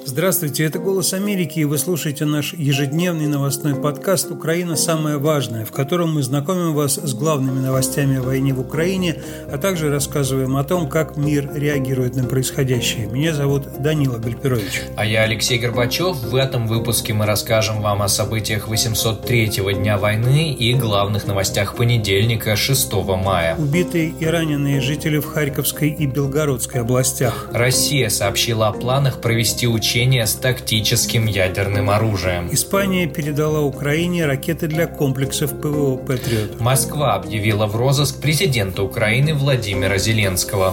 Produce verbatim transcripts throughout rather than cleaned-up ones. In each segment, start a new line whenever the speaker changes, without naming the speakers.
Здравствуйте, это «Голос Америки», и вы слушаете наш ежедневный новостной подкаст «Украина. Самое важное», в котором мы знакомим вас с главными новостями о войне в Украине, а также рассказываем о том, как мир реагирует на происходящее. Меня зовут Данила Гальперович.
А я Алексей Горбачев. В этом выпуске мы расскажем вам о событиях восемьсот третьего дня войны и главных новостях понедельника, шестого мая.
Убитые и раненые жители в Харьковской и Белгородской областях.
Россия сообщила о планах провести учения с тактическим ядерным оружием.
Испания передала Украине ракеты для комплексов ПВО «Патриот».
Москва объявила в розыск президента Украины Владимира Зеленского.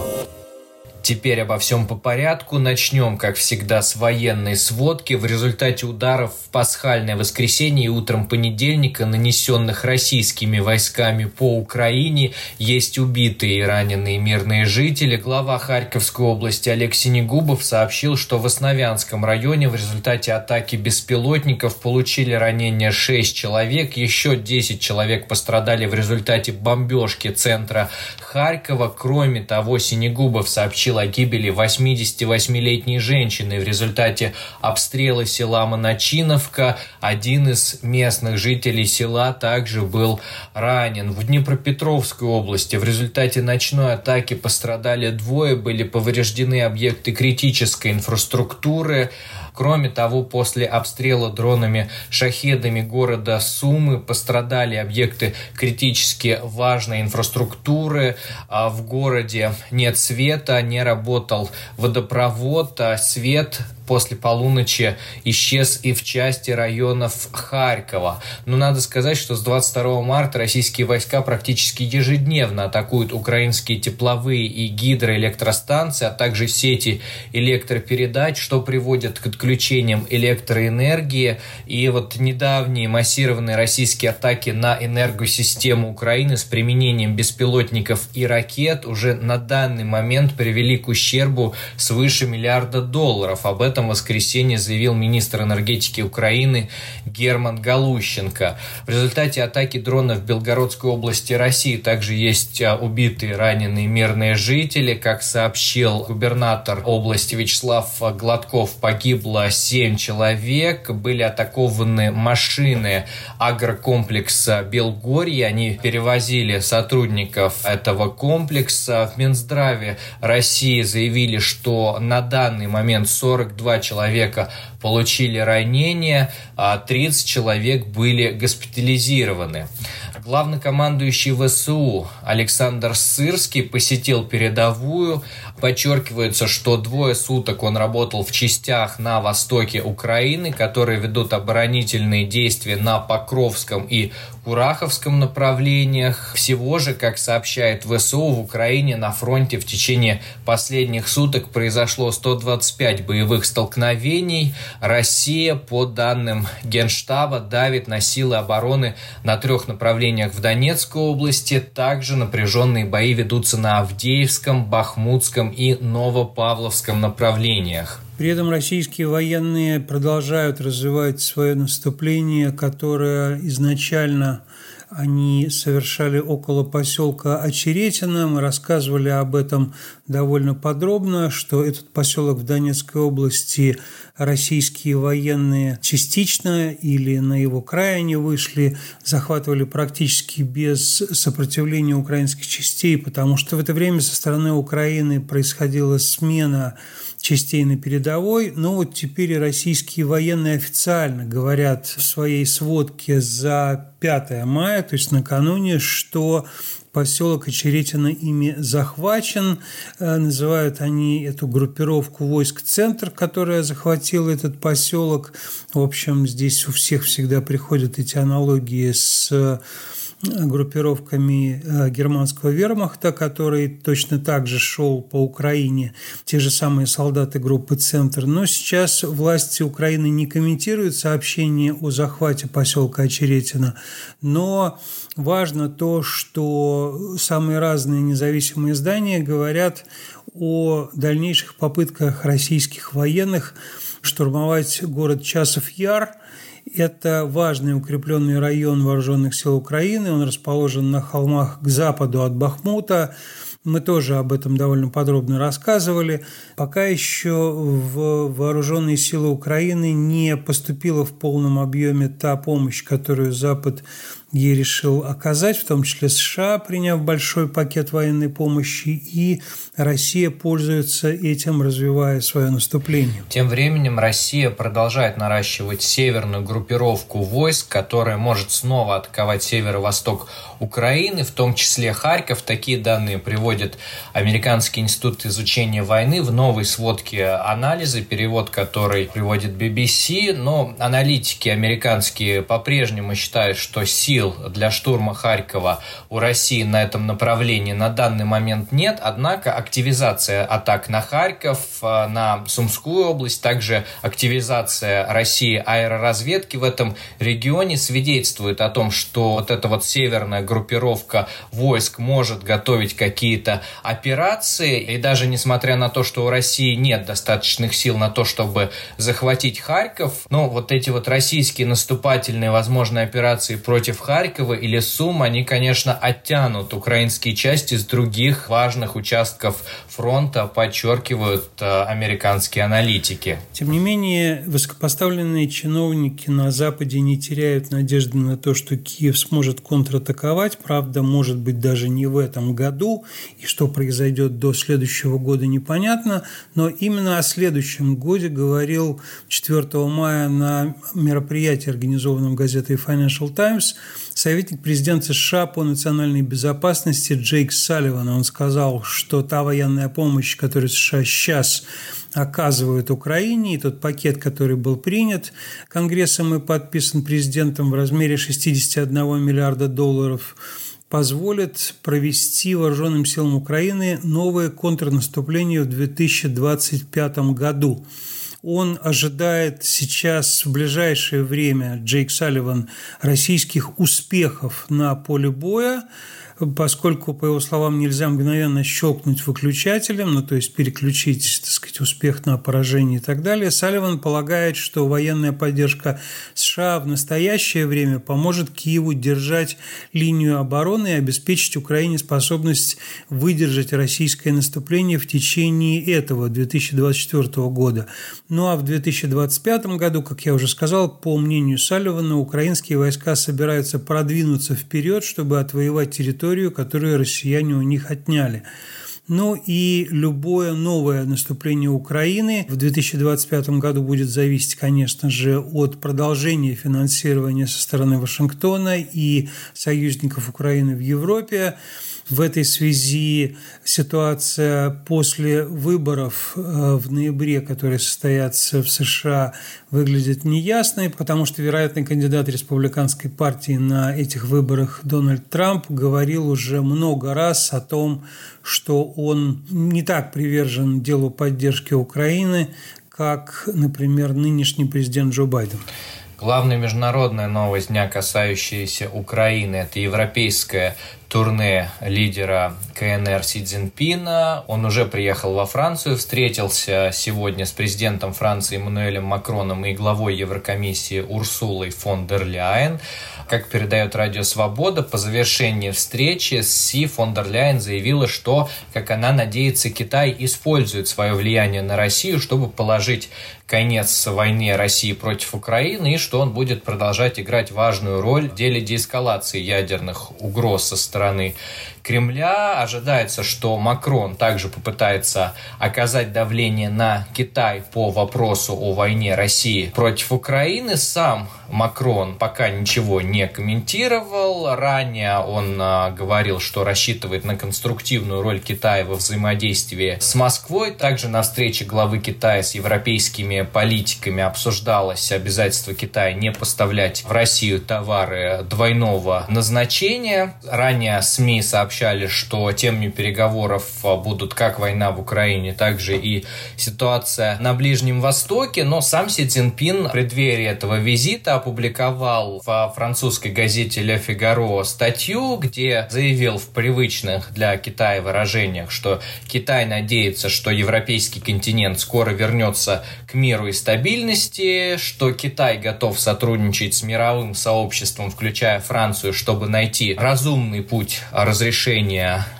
Теперь обо всем по порядку. Начнем, как всегда, с военной сводки. В результате ударов в пасхальное воскресенье и утром понедельника, нанесенных российскими войсками по Украине, есть убитые и раненые мирные жители. Глава Харьковской области Олег Синегубов сообщил, что в Основянском районе в результате атаки беспилотников получили ранения шесть человек. Еще десять человек пострадали в результате бомбежки центра Харькова. Кроме того, Синегубов сообщил о гибели восьмидесятивосьмилетней женщины в результате обстрела села Моночиновка. Один из местных жителей села также был ранен. В Днепропетровской области в результате ночной атаки пострадали двое, были повреждены объекты критической инфраструктуры. Кроме того, после обстрела дронами-шахедами города Сумы пострадали объекты критически важной инфраструктуры. В городе нет света, не работал водопровод, а свет после полуночи исчез и в части районов Харькова. Но надо сказать, что с двадцать второго марта российские войска практически ежедневно атакуют украинские тепловые и гидроэлектростанции, а также сети электропередач, что приводит к отключениям электроэнергии. И вот недавние массированные российские атаки на энергосистему Украины с применением беспилотников и ракет уже на данный момент привели к ущербу свыше миллиарда долларов. Об этом в воскресенье заявил министр энергетики Украины Герман Галущенко. В результате атаки дрона в Белгородской области России также есть убитые, раненые мирные жители. Как сообщил губернатор области Вячеслав Гладков, погибло семь человек. Были атакованы машины агрокомплекса Белгорье. Они перевозили сотрудников этого комплекса. В Минздраве России заявили, что на данный момент сорок два человека получили ранения, а тридцать человек были госпитализированы. Главнокомандующий ВСУ Александр Сырский посетил передовую. Подчеркивается, что двое суток он работал в частях на востоке Украины, которые ведут оборонительные действия на Покровском и Кураховском направлениях. Всего же, как сообщает ВСУ, в Украине на фронте в течение последних суток произошло сто двадцать пять боевых столкновений. Россия, по данным Генштаба, давит на силы обороны на трех направлениях в Донецкой области. Также напряженные бои ведутся на Авдеевском, Бахмутском и Новопавловском направлениях.
При этом российские военные продолжают развивать свое наступление, которое изначально они совершали около поселка Очеретино. Мы рассказывали об этом довольно подробно, что этот поселок в Донецкой области российские военные частично или на его край они вышли, захватывали практически без сопротивления украинских частей, потому что в это время со стороны Украины происходила смена частей на передовой. Но вот теперь и российские военные официально говорят в своей сводке за пятое мая, то есть накануне, что поселок Очеретино ими захвачен. Называют они эту группировку войск «Центр», которая захватила этот поселок. В общем, здесь у всех всегда приходят эти аналогии с группировками германского вермахта, который точно так же шел по Украине, те же самые солдаты группы «Центр». Но сейчас власти Украины не комментируют сообщение о захвате поселка Очеретино, но важно то, что самые разные независимые издания говорят о дальнейших попытках российских военных штурмовать город Часов-Яр. Это важный укрепленный район вооруженных сил Украины. Он расположен на холмах к западу от Бахмута. Мы тоже об этом довольно подробно рассказывали. Пока еще в вооруженные силы Украины не поступила в полном объеме та помощь, которую Запад ей решил оказать, в том числе США, приняв большой пакет военной помощи, и Россия пользуется этим, развивая свое наступление.
Тем временем Россия продолжает наращивать северную группировку войск, которая может снова атаковать северо-восток Украины, в том числе Харьков. Такие данные приводит Американский институт изучения войны в новой сводке анализа, перевод которой приводит би би си. Но аналитики американские по-прежнему считают, что сил для штурма Харькова у России на этом направлении на данный момент нет, однако активизация атак на Харьков, на Сумскую область, также активизация России аэроразведки в этом регионе свидетельствует о том, что вот эта вот северная группировка войск может готовить какие-то операции, и даже несмотря на то, что у России нет достаточных сил на то, чтобы захватить Харьков, но вот эти вот российские наступательные возможные операции против Харькова или Сум, они, конечно, оттянут украинские части с других важных участков фронта, подчеркивают э, американские аналитики.
Тем не менее, высокопоставленные чиновники на Западе не теряют надежды на то, что Киев сможет контратаковать. Правда, может быть, даже не в этом году, и что произойдет до следующего года, непонятно. Но именно о следующем годе говорил четвёртого мая на мероприятии, организованном газетой Financial Times, советник президента США по национальной безопасности Джейк Салливан. Он сказал, что та военная помощь, которую США сейчас оказывают Украине, и тот пакет, который был принят Конгрессом и подписан президентом в размере шестьдесят один миллиарда долларов, позволит провести вооруженным силам Украины новое контрнаступление в две тысячи двадцать пятом году. Он ожидает сейчас, в ближайшее время, Джейк Салливан, российских успехов на поле боя, поскольку, по его словам, нельзя мгновенно щелкнуть выключателем, ну, то есть переключить, так сказать, успех на поражение и так далее. Салливан полагает, что военная поддержка США в настоящее время поможет Киеву держать линию обороны и обеспечить Украине способность выдержать российское наступление в течение этого две тысячи двадцать четвёртого года. Ну а в две тысячи двадцать пятом году, как я уже сказал, по мнению Салливана, украинские войска собираются продвинуться вперед, чтобы отвоевать территорию, которую россияне у них отняли. Ну и любое новое наступление Украины в две тысячи двадцать пятом году будет зависеть, конечно же, от продолжения финансирования со стороны Вашингтона и союзников Украины в Европе. В этой связи ситуация после выборов в ноябре, которые состоятся в США, выглядит неясной, потому что вероятный кандидат республиканской партии на этих выборах Дональд Трамп говорил уже много раз о том, что он не так привержен делу поддержки Украины, как, например, нынешний президент Джо Байден.
Главная международная новость дня, касающаяся Украины, это европейское турне лидера ка эн эр Си Цзиньпина. Он уже приехал во Францию, встретился сегодня с президентом Франции Эммануэлем Макроном и главой Еврокомиссии Урсулой фон дер Ляйен. Как передает Радио Свобода, по завершении встречи Си фон дер Ляйен заявила, что, как она надеется, Китай использует свое влияние на Россию, чтобы положить конец войне России против Украины, и что он будет продолжать играть важную роль в деле деэскалации ядерных угроз со стороны Кремля. Ожидается, что Макрон также попытается оказать давление на Китай по вопросу о войне России против Украины. Сам Макрон пока ничего не комментировал. Ранее он а, говорил, что рассчитывает на конструктивную роль Китая во взаимодействии с Москвой. Также на встрече главы Китая с европейскими политиками обсуждалось обязательство Китая не поставлять в Россию товары двойного назначения. Ранее СМИ сообщали, что темами переговоров будут как война в Украине, так же и ситуация на Ближнем Востоке. Но сам Си Цзиньпин в преддверии этого визита опубликовал во французской газете «Ле Фигаро» статью, где заявил в привычных для Китая выражениях, что Китай надеется, что европейский континент скоро вернется к миру и стабильности, что Китай готов сотрудничать с мировым сообществом, включая Францию, чтобы найти разумный путь разрешения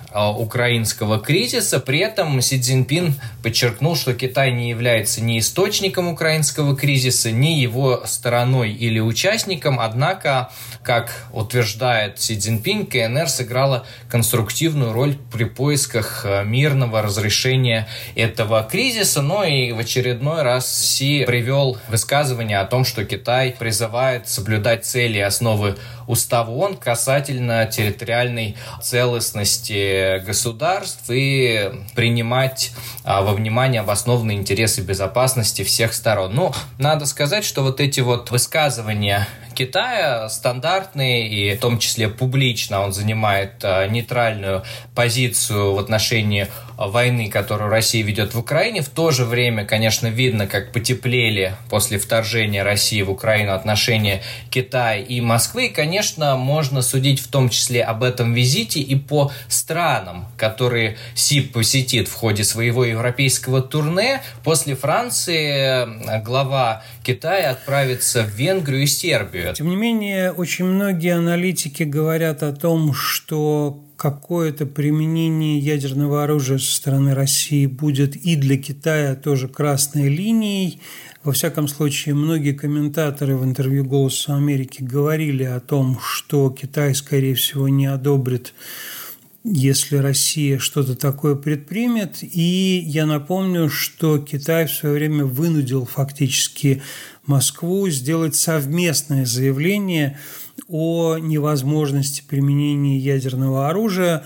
украинского кризиса. При этом Си Цзиньпин подчеркнул, что Китай не является ни источником украинского кризиса, ни его стороной или участником. Однако, как утверждает Си Цзиньпин, КНР сыграла конструктивную роль при поисках мирного разрешения этого кризиса. Ну и в очередной раз Си привел высказывание о том, что Китай призывает соблюдать цели и основы Устава ООН касательно территориальной целостности государств и принимать а, во внимание обоснованные интересы безопасности всех сторон. Ну, надо сказать, что вот эти вот высказывания Китая стандартные, и в том числе публично он занимает а, нейтральную позицию в отношении войны, которую Россия ведет в Украине. В то же время, конечно, видно, как потеплели после вторжения России в Украину отношения Китая и Москвы. И, конечно, можно судить в том числе об этом визите и по странам, которые Си посетит в ходе своего европейского турне. После Франции глава Китая отправится в Венгрию и Сербию.
Тем не менее, очень многие аналитики говорят о том, что какое-то применение ядерного оружия со стороны России будет и для Китая тоже красной линией. Во всяком случае, многие комментаторы в интервью «Голосу Америки» говорили о том, что Китай, скорее всего, не одобрит, если Россия что-то такое предпримет. И я напомню, что Китай в свое время вынудил фактически Москву сделать совместное заявление о невозможности применения ядерного оружия.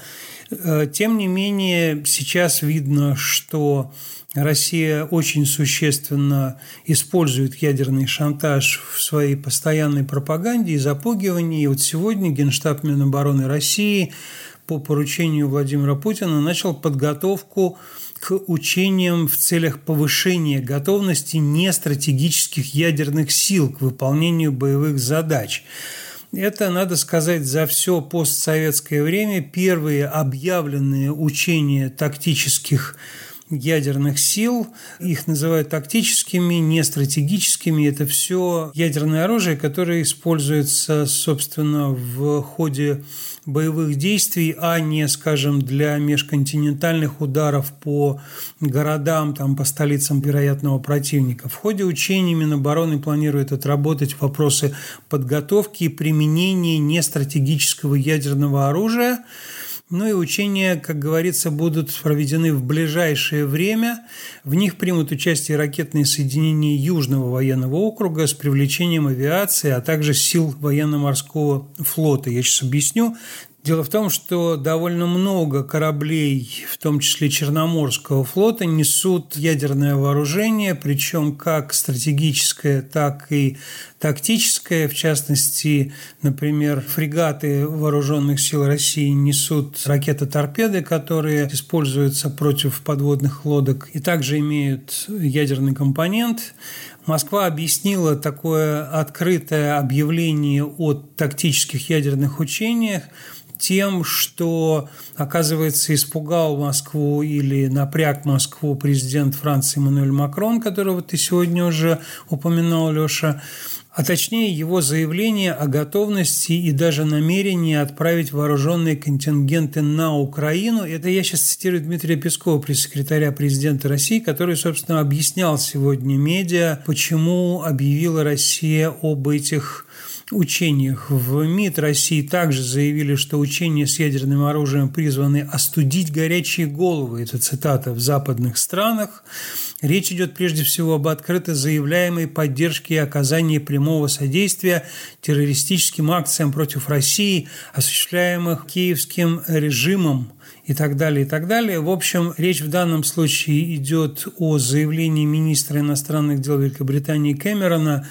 Тем не менее, сейчас видно, что Россия очень существенно использует ядерный шантаж в своей постоянной пропаганде и запугивании. И вот сегодня Генштаб Минобороны России по поручению Владимира Путина начал подготовку к учениям в целях повышения готовности нестратегических ядерных сил к выполнению боевых задач. Это, надо сказать, за все постсоветское время первые объявленные учения тактических ядерных сил. Их называют тактическими, не стратегическими. Это все ядерное оружие, которое используется, собственно, в ходе боевых действий, а не, скажем, для межконтинентальных ударов по городам, там, по столицам вероятного противника. В ходе учений Минобороны планирует отработать вопросы подготовки и применения нестратегического ядерного оружия. Ну и учения, как говорится, будут проведены в ближайшее время. В них примут участие ракетные соединения Южного военного округа с привлечением авиации, а также сил военно-морского флота. Я сейчас объясню. Дело в том, что довольно много кораблей, в том числе Черноморского флота, несут ядерное вооружение, причем как стратегическое, так и тактическое. В частности, например, фрегаты Вооруженных сил России несут ракеты-торпеды, которые используются против подводных лодок и также имеют ядерный компонент. Москва объяснила такое открытое объявление о тактических ядерных учениях тем, что, оказывается, испугал Москву или напряг Москву президент Франции Эммануэль Макрон, которого ты сегодня уже упоминал, Леша, а точнее его заявление о готовности и даже намерении отправить вооруженные контингенты на Украину. Это я сейчас цитирую Дмитрия Пескова, пресс-секретаря президента России, который, собственно, объяснял сегодня медиа, почему объявила Россия об этих учениях. В МИД России также заявили, что учения с ядерным оружием призваны остудить горячие головы. Это цитата: в западных странах. Речь идет прежде всего об открыто заявляемой поддержке и оказании прямого содействия террористическим акциям против России, осуществляемых киевским режимом, и так далее, и так далее. В общем, речь в данном случае идет о заявлении министра иностранных дел Великобритании Кэмерона,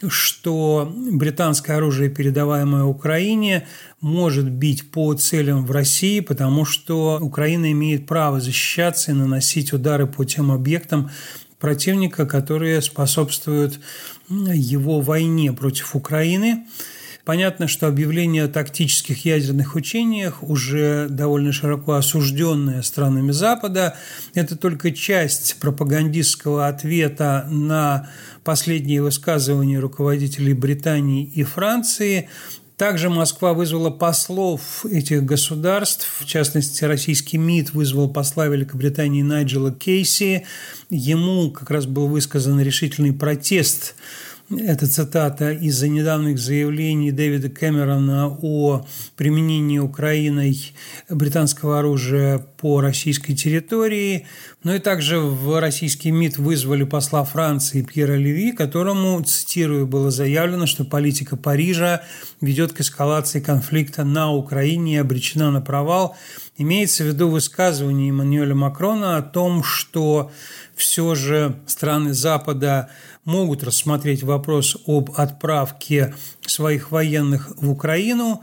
что британское оружие, передаваемое Украине, может бить по целям в России, потому что Украина имеет право защищаться и наносить удары по тем объектам противника, которые способствуют его войне против Украины. Понятно, что объявление о тактических ядерных учениях, уже довольно широко осужденное странами Запада, это только часть пропагандистского ответа на последние высказывания руководителей Британии и Франции. Также Москва вызвала послов этих государств, в частности, российский МИД вызвал посла Великобритании Найджела Кейси. Ему как раз был высказан решительный протест, это цитата, из-за недавних заявлений Дэвида Кэмерона о применении Украиной британского оружия по российской территории. Ну и также в российский МИД вызвали посла Франции Пьера Леви, которому, цитирую, было заявлено, что политика Парижа ведет к эскалации конфликта на Украине и обречена на провал. Имеется в виду высказывание Эммануэля Макрона о том, что все же страны Запада могут рассмотреть вопрос об отправке своих военных в Украину.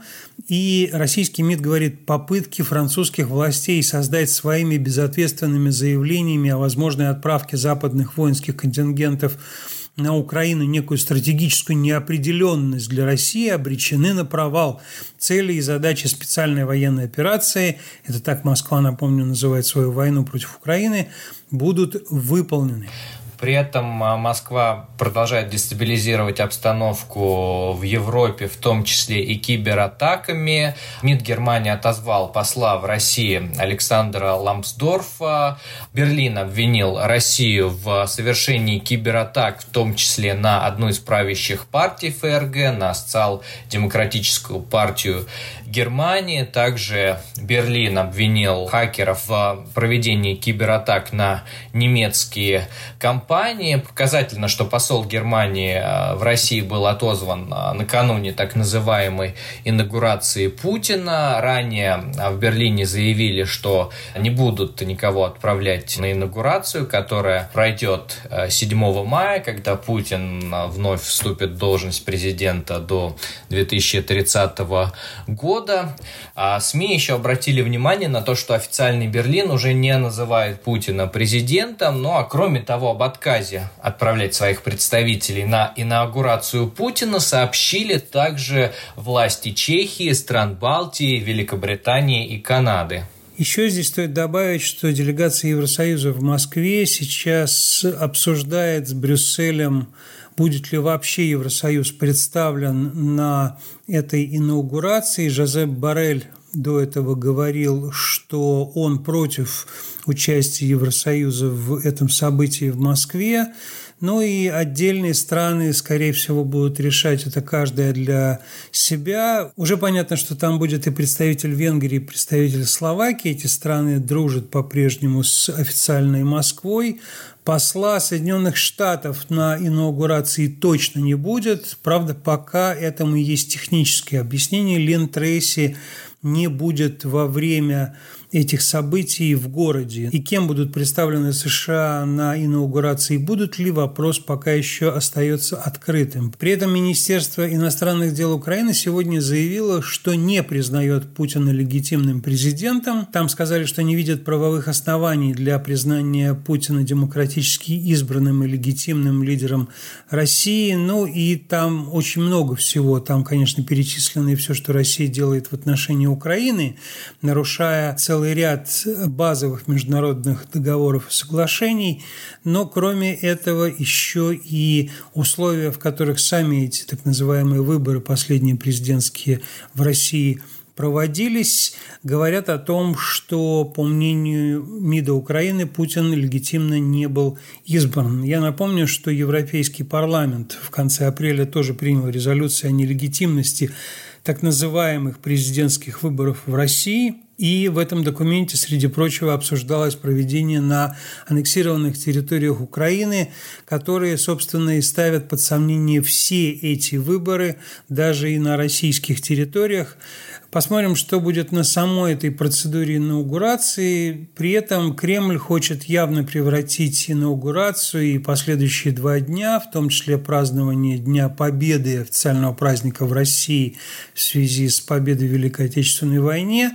И российский МИД говорит, попытки французских властей создать своими безответственными заявлениями о возможной отправке западных воинских контингентов на Украину некую стратегическую неопределенность для России обречены на провал. Цели и задачи специальной военной операции, это так Москва, напомню, называет свою войну против Украины, будут выполнены.
При этом Москва продолжает дестабилизировать обстановку в Европе, в том числе и кибератаками. МИД Германии отозвал посла в России Александра Ламсдорфа. Берлин обвинил Россию в совершении кибератак, в том числе на одну из правящих партий ФРГ, на социал-демократическую партию Германии. Также Берлин обвинил хакеров в проведении кибератак на немецкие компании. Показательно, что посол Германии в России был отозван накануне так называемой инаугурации Путина. Ранее в Берлине заявили, что не будут никого отправлять на инаугурацию, которая пройдет седьмого мая, когда Путин вновь вступит в должность президента до две тысячи тридцатого года. А СМИ еще обратили внимание на то, что официальный Берлин уже не называет Путина президентом, ну а кроме того, об отказе отправлять своих представителей на инаугурацию Путина сообщили также власти Чехии, стран Балтии, Великобритании и Канады.
Еще здесь стоит добавить, что делегация Евросоюза в Москве сейчас обсуждает с Брюсселем, будет ли вообще Евросоюз представлен на этой инаугурации. Жозеп Боррель до этого говорил, что он против участия Евросоюза в этом событии в Москве. Ну и отдельные страны, скорее всего, будут решать это каждая для себя. Уже понятно, что там будет и представитель Венгрии, и представитель Словакии. Эти страны дружат по-прежнему с официальной Москвой. Посла Соединенных Штатов на инаугурации точно не будет. Правда, пока этому есть технические объяснения. Лен Трейси не будет во время этих событий в городе. И кем будут представлены США на инаугурации, будут ли, вопрос пока еще остается открытым. При этом Министерство иностранных дел Украины сегодня заявило, что не признает Путина легитимным президентом. Там сказали, что не видят правовых оснований для признания Путина демократически избранным и легитимным лидером России. Ну и там очень много всего. Там, конечно, перечислено и все, что Россия делает в отношении Украины, нарушая целый целый ряд базовых международных договоров и соглашений, но кроме этого еще и условия, в которых сами эти так называемые выборы, последние президентские в России, проводились, говорят о том, что, по мнению МИДа Украины, Путин легитимно не был избран. Я напомню, что Европейский парламент в конце апреля тоже принял резолюцию о нелегитимности так называемых президентских выборов в России. И в этом документе, среди прочего, обсуждалось проведение на аннексированных территориях Украины, которые, собственно, и ставят под сомнение все эти выборы, даже и на российских территориях. Посмотрим, что будет на самой этой процедуре инаугурации. При этом Кремль хочет явно превратить инаугурацию и последующие два дня, в том числе празднование Дня Победы, официального праздника в России в связи с победой в Великой Отечественной войне,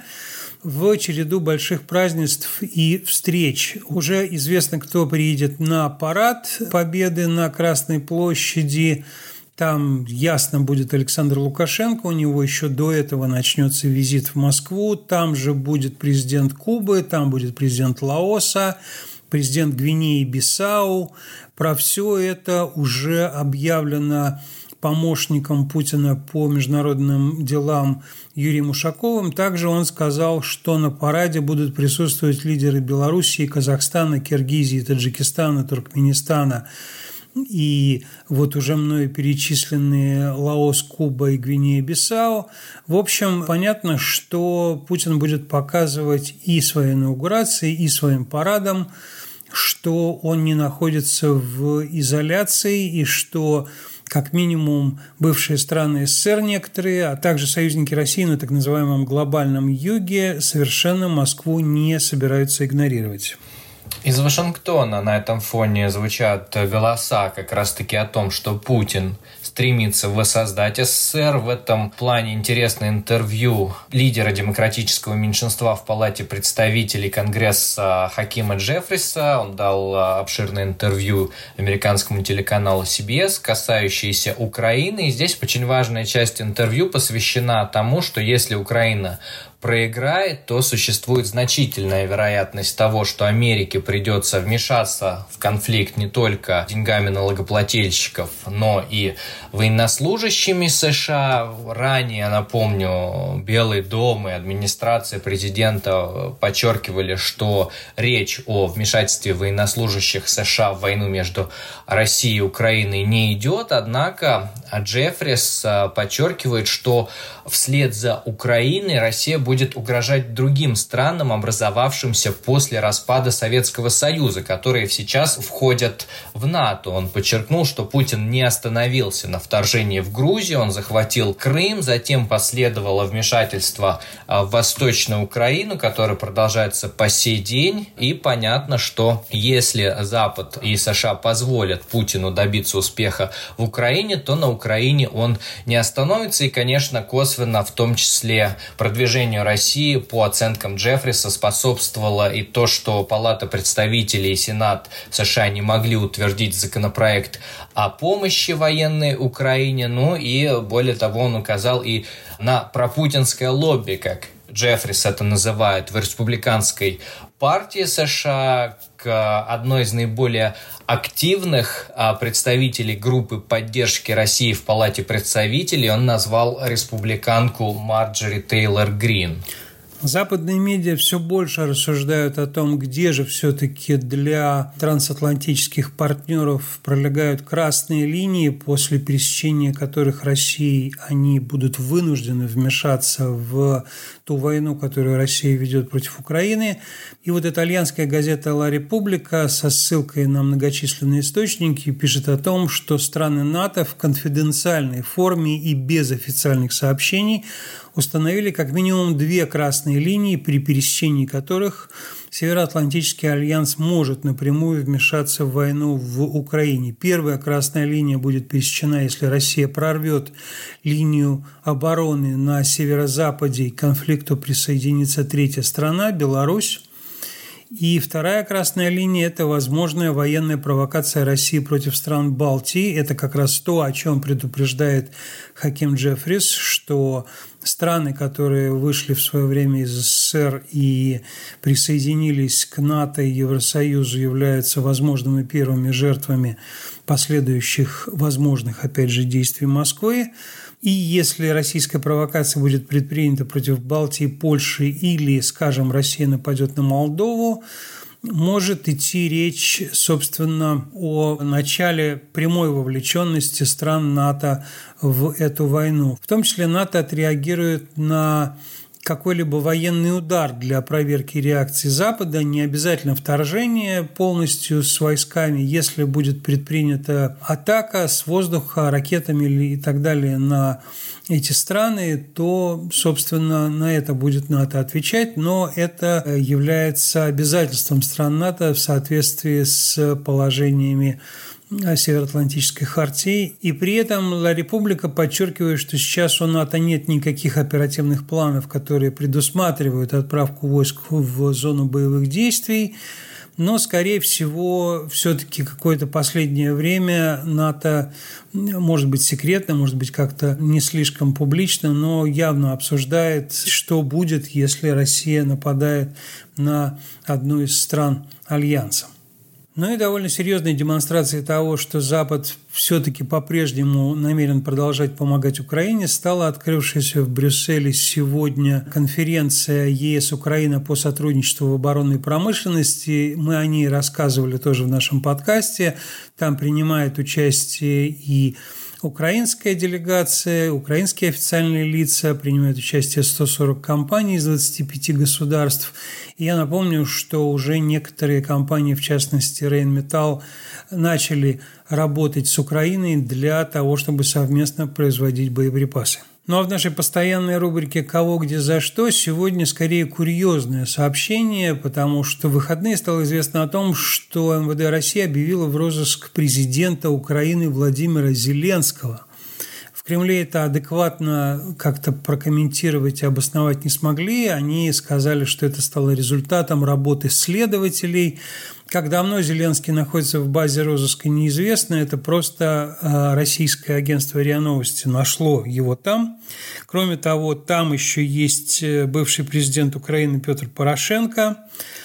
в череду больших празднеств и встреч. Уже известно, кто приедет на парад Победы на Красной площади. Там ясно будет Александр Лукашенко, у него еще до этого начнется визит в Москву. Там же будет президент Кубы, там будет президент Лаоса, президент Гвинеи-Бисау. Про все это уже объявлено помощником Путина по международным делам Юрием Ушаковым. Также он сказал, что на параде будут присутствовать лидеры Белоруссии, Казахстана, Киргизии, Таджикистана, Туркменистана и вот уже мною перечисленные Лаос, Куба и Гвинея-Бисау. В общем, понятно, что Путин будет показывать и своей инаугурацией, и своим парадом, что он не находится в изоляции и что как минимум бывшие страны СССР некоторые, а также союзники России на так называемом глобальном юге совершенно Москву не собираются игнорировать.
Из Вашингтона на этом фоне звучат голоса как раз-таки о том, что Путин стремится воссоздать СССР. В этом плане интересное интервью лидера демократического меньшинства в Палате представителей Конгресса Хакима Джеффриса. Он дал обширное интервью американскому телеканалу си би эс, касающееся Украины. И здесь очень важная часть интервью посвящена тому, что если Украина проиграет, то существует значительная вероятность того, что Америке придется вмешаться в конфликт не только деньгами налогоплательщиков, но и военнослужащими США. Ранее, напомню, Белый дом и администрация президента подчеркивали, что речь о вмешательстве военнослужащих США в войну между Россией и Украиной не идет, однако Джеффрис подчеркивает, что вслед за Украиной Россия будет угрожать другим странам, образовавшимся после распада Советского Союза, которые сейчас входят в НАТО. Он подчеркнул, что Путин не остановился на вторжении в Грузию, он захватил Крым, затем последовало вмешательство в Восточную Украину, которое продолжается по сей день. И понятно, что если Запад и США позволят Путину добиться успеха в Украине, то на Украине он не остановится. И, конечно, косвенно, в том числе, продвижению России, по оценкам Джеффриса, способствовало и то, что Палата представителей и Сенат США не могли утвердить законопроект о помощи военной Украине. Ну и, более того, он указал и на пропутинское лобби, как Джеффрис это называет, в республиканской партии США, к одной из наиболее активных представителей группы поддержки России в Палате представителей он назвал республиканку Марджори Тейлор Грин.
Западные медиа все больше рассуждают о том, где же все-таки для трансатлантических партнеров пролегают красные линии, после пересечения которых России они будут вынуждены вмешаться в ту войну, которую Россия ведет против Украины. И вот итальянская газета «Ла Република» со ссылкой на многочисленные источники пишет о том, что страны НАТО в конфиденциальной форме и без официальных сообщений установили как минимум две красные линии, при пересечении которых Североатлантический альянс может напрямую вмешаться в войну в Украине. Первая красная линия будет пересечена, если Россия прорвет линию обороны на северо-западе, и к конфликту присоединится третья страна – Беларусь. И вторая красная линия – это возможная военная провокация России против стран Балтии. Это как раз то, о чем предупреждает Хаким Джеффрис, что страны, которые вышли в свое время из СССР и присоединились к НАТО и Евросоюзу, являются возможными первыми жертвами последующих возможных, опять же, действий Москвы. И если российская провокация будет предпринята против Балтии, Польши или, скажем, Россия нападет на Молдову, может идти речь, собственно, о начале прямой вовлеченности стран НАТО в эту войну. В том числе НАТО отреагирует на какой-либо военный удар для проверки реакции Запада, не обязательно вторжение полностью с войсками, если будет предпринята атака с воздуха, ракетами и так далее на эти страны, то, собственно, на это будет НАТО отвечать, но это является обязательством стран НАТО в соответствии с положениями Североатлантической хартии. И при этом Ла Република подчеркивает, что сейчас у НАТО нет никаких оперативных планов, которые предусматривают отправку войск в зону боевых действий, но, скорее всего, все-таки какое-то последнее время НАТО, может быть, секретно, может быть, как-то не слишком публично, но явно обсуждает, что будет, если Россия нападает на одну из стран Альянса. Ну и довольно серьезные демонстрации того, что Запад все-таки по-прежнему намерен продолжать помогать Украине, стала открывшаяся в Брюсселе сегодня конференция ЕС-Украина по сотрудничеству в оборонной промышленности. Мы о ней рассказывали тоже в нашем подкасте. Там принимает участие и украинская делегация, украинские официальные лица, принимают участие сто сорок компаний из двадцати пяти государств. И я напомню, что уже некоторые компании, в частности Rheinmetall, начали работать с Украиной для того, чтобы совместно производить боеприпасы. Ну а в нашей постоянной рубрике «Кого, где, за что» сегодня скорее курьезное сообщение, потому что в выходные стало известно о том, что эм вэ дэ России объявило в розыск президента Украины Владимира Зеленского. В Кремле это адекватно как-то прокомментировать и обосновать не смогли. Они сказали, что это стало результатом работы следователей. Как давно Зеленский находится в базе розыска, неизвестно. Это просто российское агентство РИА Новости нашло его там. Кроме того, там еще есть бывший президент Украины Петр Порошенко.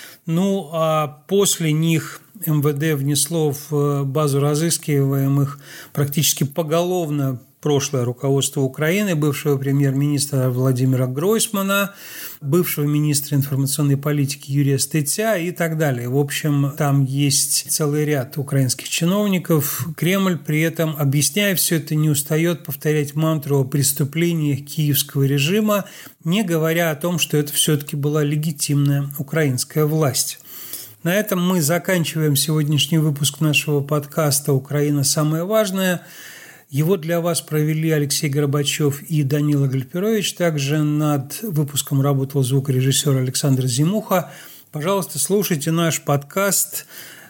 Ну, а после них эм вэ дэ внесло в базу разыскиваемых практически поголовно прошлое руководство Украины, бывшего премьер-министра Владимира Гройсмана, бывшего министра информационной политики Юрия Стыця и так далее. В общем, там есть целый ряд украинских чиновников. Кремль при этом, объясняя все это, не устает повторять мантру о преступлениях киевского режима, не говоря о том, что это все-таки была легитимная украинская власть. На этом мы заканчиваем сегодняшний выпуск нашего подкаста «Украина. Самое важное». Его для вас провели Алексей Горбачев и Данила Гальперович. Также над выпуском работал звукорежиссер Александр Зимуха. Пожалуйста, слушайте наш подкаст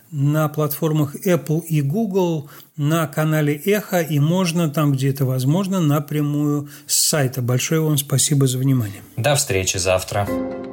на платформах Apple и Google, на канале Эхо, и можно, там, где это возможно, напрямую с сайта. Большое вам спасибо за внимание.
До встречи завтра.